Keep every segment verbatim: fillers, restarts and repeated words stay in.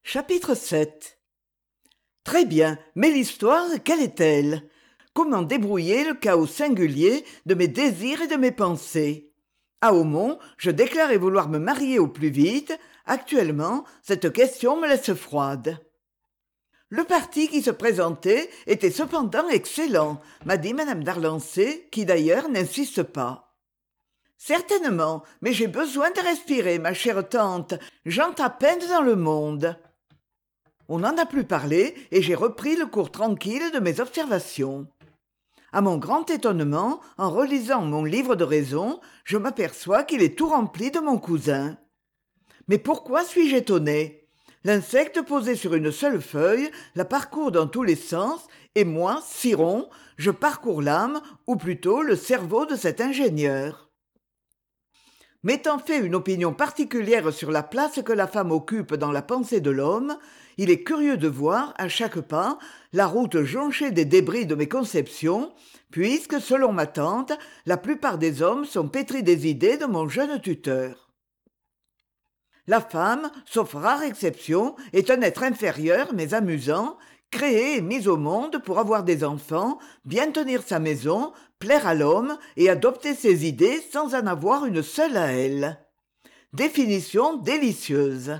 Chapitre sept. Très bien, mais l'histoire, quelle est-elle? Comment débrouiller le chaos singulier de mes désirs et de mes pensées? À Aumont, je déclarais vouloir me marier au plus vite. Actuellement, cette question me laisse froide. Le parti qui se présentait était cependant excellent, m'a dit madame d'Arlançay, qui d'ailleurs n'insiste pas. Certainement, mais j'ai besoin de respirer, ma chère tante. J'entre à peine dans le monde. On n'en a plus parlé et j'ai repris le cours tranquille de mes observations. À mon grand étonnement, en relisant mon livre de raison, je m'aperçois qu'il est tout rempli de mon cousin. Mais pourquoi suis-je étonné? L'insecte posé sur une seule feuille la parcourt dans tous les sens, et moi, Ciron, je parcours l'âme, ou plutôt le cerveau de cet ingénieur. M'étant fait une opinion particulière sur la place que la femme occupe dans la pensée de l'homme, il est curieux de voir, à chaque pas, la route jonchée des débris de mes conceptions, puisque, selon ma tante, la plupart des hommes sont pétris des idées de mon jeune tuteur. La femme, sauf rare exception, est un être inférieur mais amusant, créé et mis au monde pour avoir des enfants, bien tenir sa maison, plaire à l'homme et adopter ses idées sans en avoir une seule à elle. Définition délicieuse.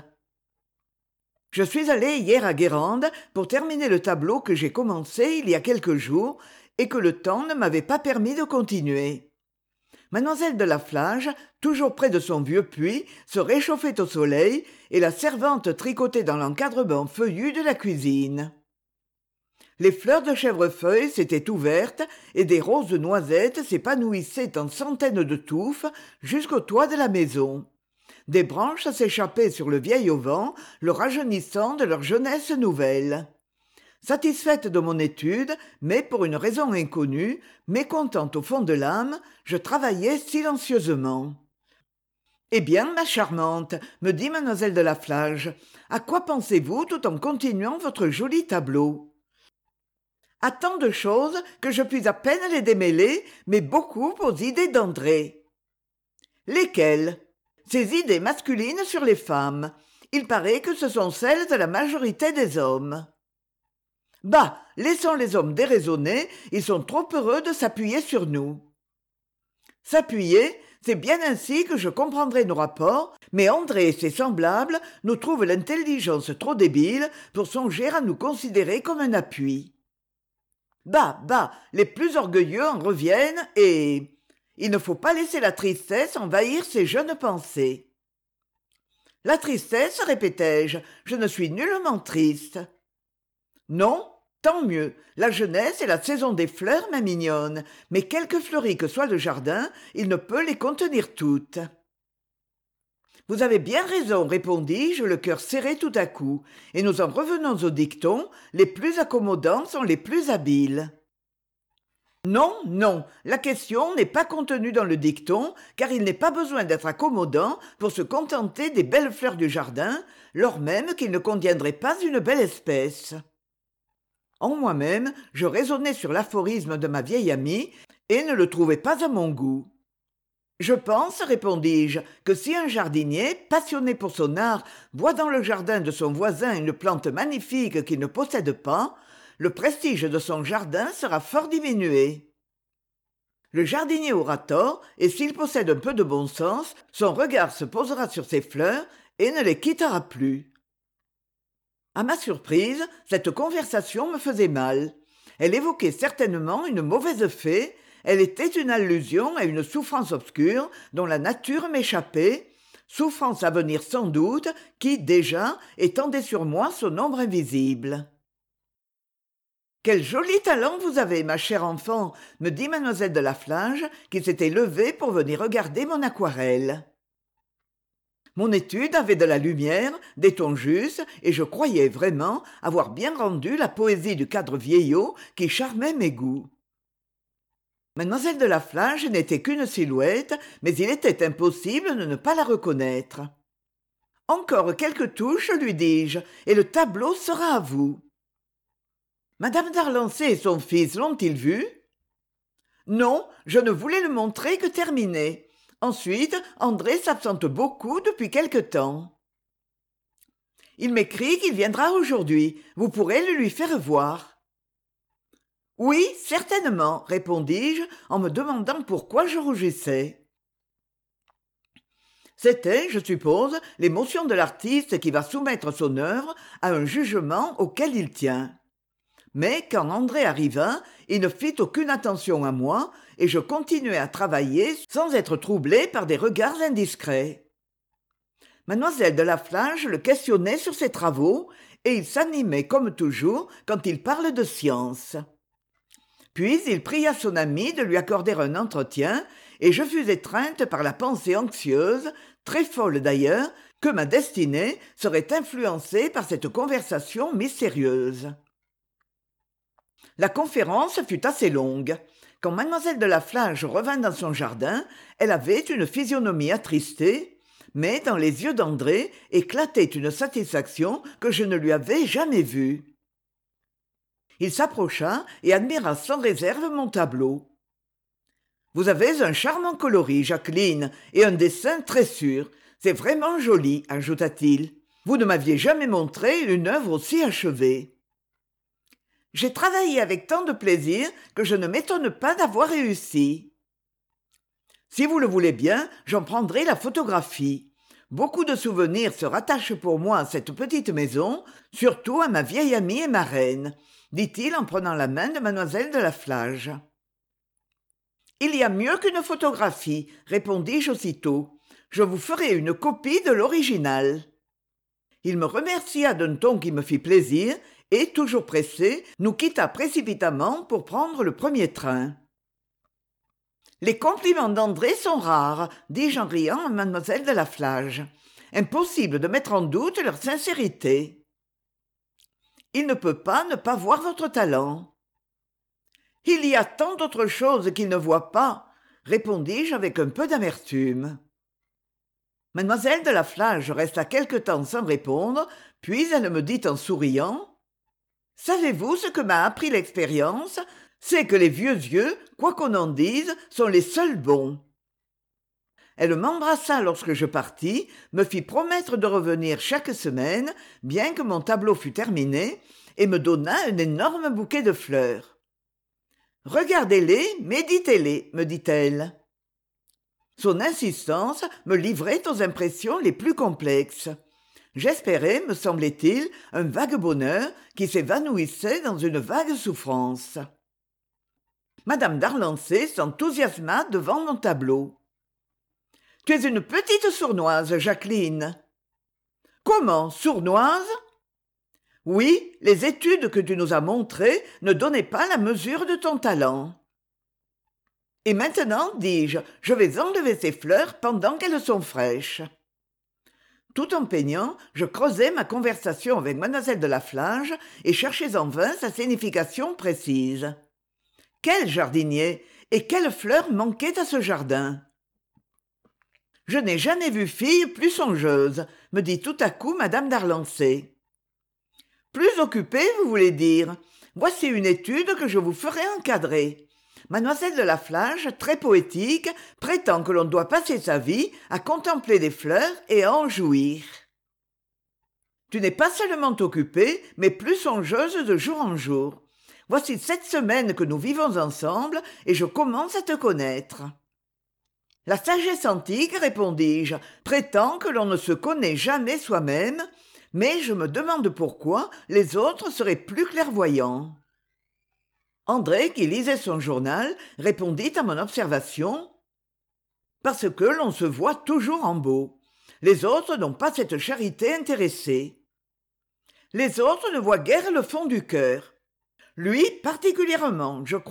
Je suis allé hier à Guérande pour terminer le tableau que j'ai commencé il y a quelques jours et que le temps ne m'avait pas permis de continuer. Mademoiselle de la Flage, toujours près de son vieux puits, se réchauffait au soleil et la servante tricotait dans l'encadrement feuillu de la cuisine. Les fleurs de chèvrefeuille s'étaient ouvertes et des roses noisettes s'épanouissaient en centaines de touffes jusqu'au toit de la maison. Des branches s'échappaient sur le vieil auvent, le rajeunissant de leur jeunesse nouvelle. Satisfaite de mon étude, mais pour une raison inconnue, mécontente au fond de l'âme, je travaillais silencieusement. Eh bien, ma charmante, me dit mademoiselle de la Flage, à quoi pensez-vous tout en continuant votre joli tableau? À tant de choses que je puis à peine les démêler, mais beaucoup aux idées d'André. Lesquelles? Ces idées masculines sur les femmes. Il paraît que ce sont celles de la majorité des hommes. Bah, laissons les hommes déraisonnés, ils sont trop heureux de s'appuyer sur nous. S'appuyer, c'est bien ainsi que je comprendrai nos rapports, mais André et ses semblables nous trouvent l'intelligence trop débile pour songer à nous considérer comme un appui. Bah, bah, les plus orgueilleux en reviennent et... Il ne faut pas laisser la tristesse envahir ses jeunes pensées. La tristesse, répétai-je, je ne suis nullement triste. Non, tant mieux, la jeunesse est la saison des fleurs, ma mignonne, mais quelque fleuri que soit le jardin, il ne peut les contenir toutes. Vous avez bien raison, répondis-je, le cœur serré tout à coup, et nous en revenons au dicton, les plus accommodants sont les plus habiles. Non, non, la question n'est pas contenue dans le dicton, car il n'est pas besoin d'être accommodant pour se contenter des belles fleurs du jardin, lors même qu'il ne contiendrait pas une belle espèce. En moi-même, je raisonnais sur l'aphorisme de ma vieille amie et ne le trouvais pas à mon goût. Je pense, répondis-je, que si un jardinier, passionné pour son art, voit dans le jardin de son voisin une plante magnifique qu'il ne possède pas, le prestige de son jardin sera fort diminué. Le jardinier aura tort, et s'il possède un peu de bon sens, son regard se posera sur ses fleurs et ne les quittera plus. À ma surprise, cette conversation me faisait mal. Elle évoquait certainement une mauvaise fée, elle était une allusion à une souffrance obscure dont la nature m'échappait, souffrance à venir sans doute, qui, déjà, étendait sur moi son ombre invisible. Quel joli talent vous avez, ma chère enfant, me dit mademoiselle de la Flage, qui s'était levée pour venir regarder mon aquarelle. Mon étude avait de la lumière, des tons justes, et je croyais vraiment avoir bien rendu la poésie du cadre vieillot qui charmait mes goûts. Mademoiselle de la Flage n'était qu'une silhouette, mais il était impossible de ne pas la reconnaître. Encore quelques touches, lui dis-je, et le tableau sera à vous. Madame d'Arlançay et son fils l'ont-ils vu? Non, je ne voulais le montrer que terminé. Ensuite, André s'absente beaucoup depuis quelque temps. Il m'écrit qu'il viendra aujourd'hui. Vous pourrez le lui faire voir. Oui, certainement, répondis-je en me demandant pourquoi je rougissais. C'était, je suppose, l'émotion de l'artiste qui va soumettre son œuvre à un jugement auquel il tient. Mais quand André arriva, il ne fit aucune attention à moi et je continuai à travailler sans être troublé par des regards indiscrets. Mademoiselle de Laflage le questionnait sur ses travaux et il s'animait comme toujours quand il parle de science. Puis il pria son ami de lui accorder un entretien et je fus étreinte par la pensée anxieuse, très folle d'ailleurs, que ma destinée serait influencée par cette conversation mystérieuse. La conférence fut assez longue. Quand mademoiselle de Laflage revint dans son jardin, elle avait une physionomie attristée, mais dans les yeux d'André éclatait une satisfaction que je ne lui avais jamais vue. Il s'approcha et admira sans réserve mon tableau. « Vous avez un charmant coloris, Jacqueline, et un dessin très sûr. C'est vraiment joli, ajouta-t-il. Vous ne m'aviez jamais montré une œuvre aussi achevée. » J'ai travaillé avec tant de plaisir que je ne m'étonne pas d'avoir réussi. Si vous le voulez bien, j'en prendrai la photographie. Beaucoup de souvenirs se rattachent pour moi à cette petite maison, surtout à ma vieille amie et marraine, dit-il en prenant la main de mademoiselle de Laflage. Il y a mieux qu'une photographie, répondis-je aussitôt. Je vous ferai une copie de l'original. Il me remercia d'un ton qui me fit plaisir et, toujours pressé, nous quitta précipitamment pour prendre le premier train. « Les compliments d'André sont rares, dis-je en riant à mademoiselle de Laflage. Impossible de mettre en doute leur sincérité. Il ne peut pas ne pas voir votre talent. Il y a tant d'autres choses qu'il ne voit pas, répondis-je avec un peu d'amertume. Mademoiselle de Laflage resta quelque temps sans répondre, puis elle me dit en souriant « Savez-vous ce que m'a appris l'expérience ? C'est que les vieux yeux, quoi qu'on en dise, sont les seuls bons. » Elle m'embrassa lorsque je partis, me fit promettre de revenir chaque semaine, bien que mon tableau fût terminé, et me donna un énorme bouquet de fleurs. « Regardez-les, méditez-les, me dit-elle. » Son insistance me livrait aux impressions les plus complexes. J'espérais, me semblait-il, un vague bonheur qui s'évanouissait dans une vague souffrance. Madame d'Arlançay s'enthousiasma devant mon tableau. « Tu es une petite sournoise, Jacqueline. »« Comment, sournoise ?»« Oui, les études que tu nous as montrées ne donnaient pas la mesure de ton talent. »« Et maintenant, dis-je, je vais enlever ces fleurs pendant qu'elles sont fraîches. » Tout en peignant, je creusais ma conversation avec mademoiselle de Laflage et cherchais en vain sa signification précise. Quel jardinier et quelles fleurs manquaient à ce jardin ? « Je n'ai jamais vu fille plus songeuse, me dit tout à coup madame d'Arlançay. Plus occupée, vous voulez dire ? Voici une étude que je vous ferai encadrer. Mademoiselle de Laflage, très poétique, prétend que l'on doit passer sa vie à contempler les fleurs et à en jouir. Tu n'es pas seulement occupée, mais plus songeuse de jour en jour. Voici sept semaines que nous vivons ensemble et je commence à te connaître. La sagesse antique, répondis-je, prétend que l'on ne se connaît jamais soi-même, mais je me demande pourquoi les autres seraient plus clairvoyants. André, qui lisait son journal, répondit à mon observation. « Parce que l'on se voit toujours en beau. Les autres n'ont pas cette charité intéressée. Les autres ne voient guère le fond du cœur. Lui particulièrement, je crois. »